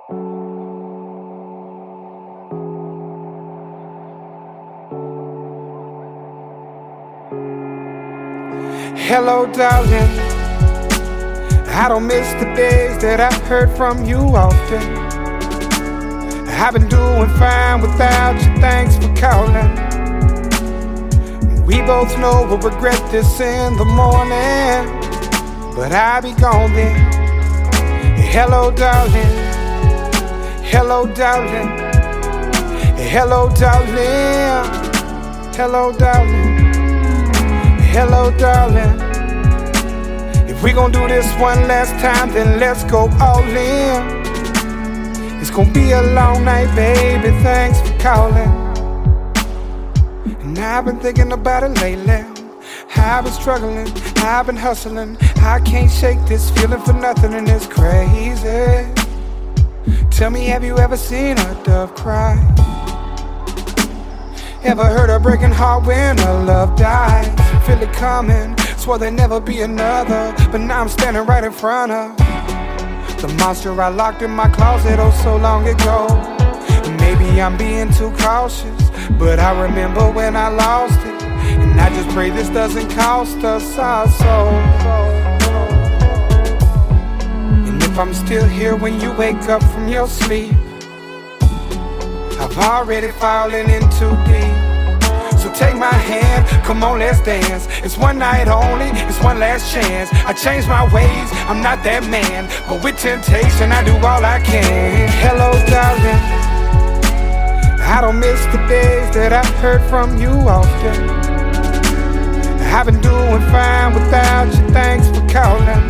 Hello, darling. I don't miss the days that I heard from you often. I've been doing fine without you, thanks for calling. We both know we'll regret this in the morning, but I'll be gone then. Hello, darling. Hello, darling. Hello, darling. Hello, darling. Hello, darling. If we gon' do this one last time, then let's go all in. It's gonna be a long night, baby, thanks for calling. And I've been thinking about it lately. I've been struggling, I've been hustling. I can't shake this feeling for nothing, and it's crazy. Tell me, have you ever seen a dove cry? Ever heard a breaking heart when a love dies? Feel it coming, swore there'd never be another, but now I'm standing right in front of the monster I locked in my closet oh so long ago. Maybe I'm being too cautious, but I remember when I lost it, and I just pray this doesn't cost us our soul. And if I'm still here when you wake up from your sleep, I've already fallen in too deep. So take my hand, come on, let's dance. It's one night only, it's one last chance. I changed my ways, I'm not that man, but with temptation I do all I can. Hello, darling. I don't miss the days that I've heard from you often. I've been doing fine without you, thanks for calling.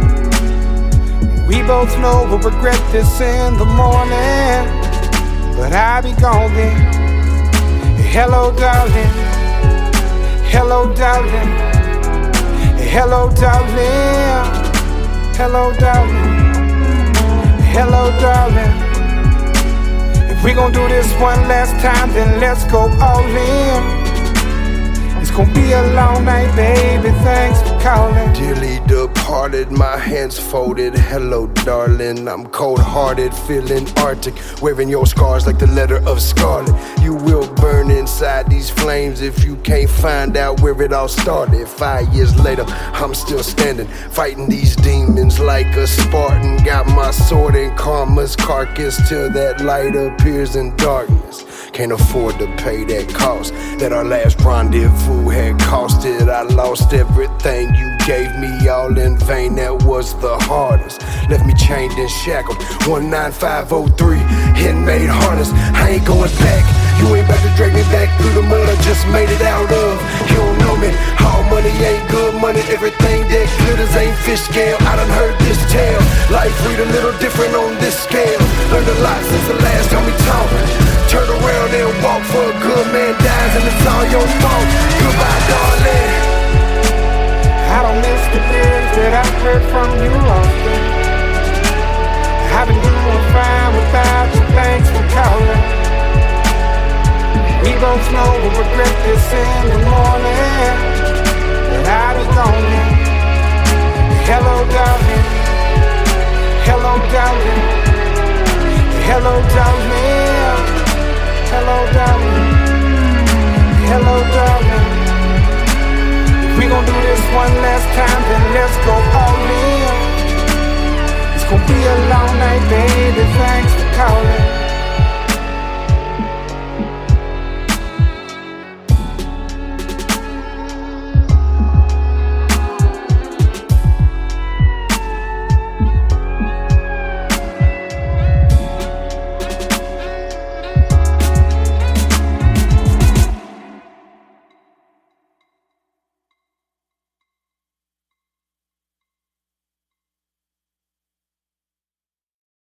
We both know we'll regret this in the morning, but I'll be gone then. Hello, darling. Hello, darling. Hello, darling. Hello, darling. Hello, darling. If we gon' do this one last time, then let's go all in. It's gonna be a long night, baby, thanks for calling. Dearly departed, my hands folded. Hello, darling, I'm cold-hearted, feeling arctic, wearing your scars like the letter of scarlet. You will burn inside these flames if you can't find out where it all started. 5 years later, I'm still standing, fighting these demons like a Spartan. Got my sword in karma's carcass till that light appears in darkness. Can't afford to pay that cost that our last rendezvous had costed. I lost everything you gave me all in vain, that was the hardest. Left me chained and shackled, 19503, handmade harness. I ain't going back, you ain't about to drag me back through the mud I just made it out of. You don't know me, all money ain't good money. Everything that glitters ain't fish scale. I done heard this tale, life read a little different on this scale. Learned a lot since the last time we talked. Turn around and walk, for a good man dies and it's all your fault. Goodbye, darling. I don't miss the days that I've heard from you often. I've been doing fine without you, thanks for calling. We both know we'll regret this in the morning, but I'll be gone then. Hello, darling. Hello, darling. Hello, darling. Hello, darling. Hello, darling. If we gon' do this one last time, then let's go all in. It's gonna be a long night, baby, thanks for calling.